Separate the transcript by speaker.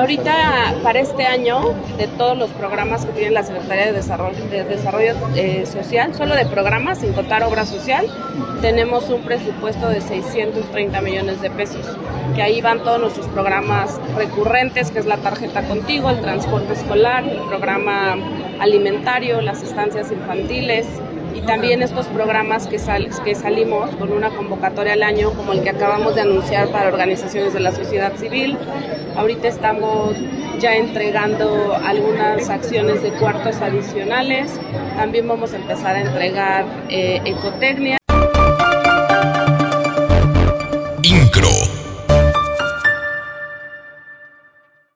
Speaker 1: ahorita para este año, de todos los programas que tiene la Secretaría de Desarrollo Social, solo de programas, sin contar obra social, tenemos un presupuesto de 630 millones de pesos, que ahí van todos nuestros programas recurrentes, que es la tarjeta Contigo, el transporte escolar, el programa alimentario, las estancias infantiles, y también estos programas que salimos con una convocatoria al año, como el que acabamos de anunciar para organizaciones de la sociedad civil. Ahorita estamos ya entregando algunas acciones de cuartos adicionales. También vamos a empezar a entregar ecotecnia.